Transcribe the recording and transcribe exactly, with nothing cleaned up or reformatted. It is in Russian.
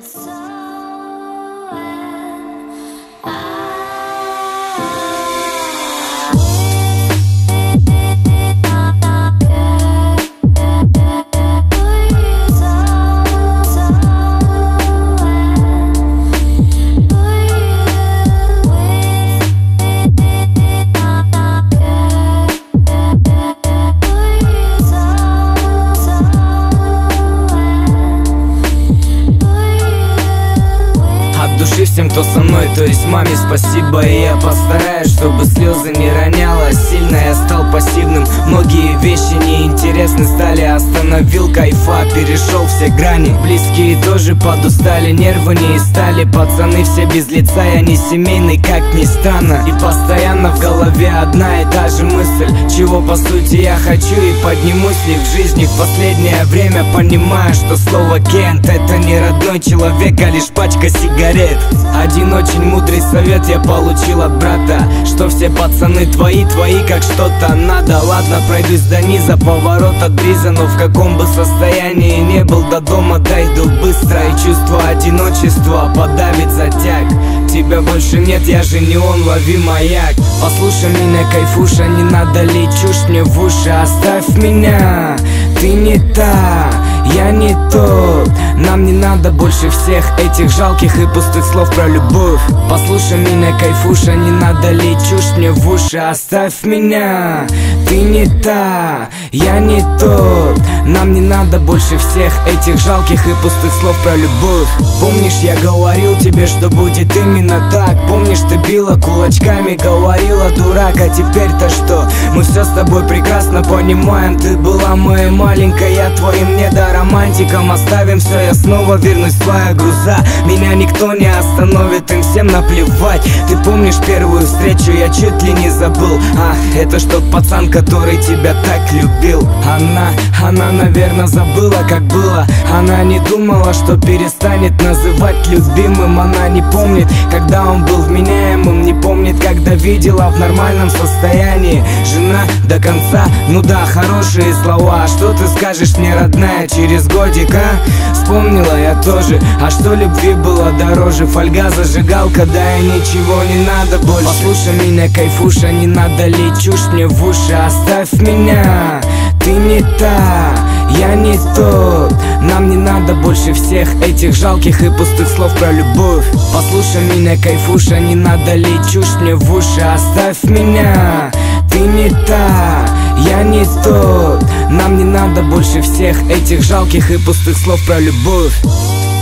Всем, кто со мной, то есть маме спасибо. И я постараюсь, чтобы слезы не роняла сильно. Я стал пассивным, многие вещи неинтересны стали. Остановил кайфа, перешел все грани. Близкие тоже подустали, нервы не стали. Пацаны все без лица, я не семейный, как ни странно. И постоянно в голове одна и та же мысль, чего по сути я хочу и поднимусь ли в жизни. В последнее время понимаю, что слово Кент — это не родной человек, а лишь пачка сигарет. Один очень мудрый совет я получил от брата, что все пацаны твои, твои как что-то надо. Ладно, пройдусь до низа, поворот от бриза, но в каком бы состоянии не был, до дома дойду быстро. И чувство одиночества подавит затяг. Тебя больше нет, я же не он, лови маяк. Послушай меня, кайфуша, не надо лить чушь мне в уши. Оставь меня, ты не та, я не тот. Нам не надо больше всех этих жалких и пустых слов про любовь. Послушай меня, кайфуша, не надо лить чушь мне в уши. Оставь меня, ты не та, я не тот. Нам не надо больше всех этих жалких и пустых слов про любовь. Помнишь, я говорил тебе, что будет именно так? Помнишь, ты била кулачками, говорила дурак. А теперь-то что? Мы все с тобой прекрасно понимаем. Ты была моей маленькой, я твоим недоромантиком. Оставим все, я снова вернусь в свои груза. Меня никто не остановит, им всем наплевать. Ты помнишь первую встречу, я чуть ли не забыл. А, это ж тот пацан, который тебя так любил. Она, она, наверное, забыла, как было. Она не думала, что перестанет называть любимым. Она не помнит, когда он был вменяемым. Не помнит, когда видела в нормальном состоянии. Жена до конца, ну да, хорошие слова. А что ты скажешь мне, родная, через годик, а? Вспомнила я тоже, а что любви было дороже? Фольга, зажигалка, да и ничего не надо больше. Послушай меня, кайфуша, не надо лить чушь мне в уши. Оставь меня, ты не та, я не тот. Нам не надо больше всех этих жалких и пустых слов про любовь. Послушай меня, кайфуша, не надо лить чушь мне в уши. Оставь меня, ты не та, я не тот. Нам не надо больше всех этих жалких и пустых слов про любовь.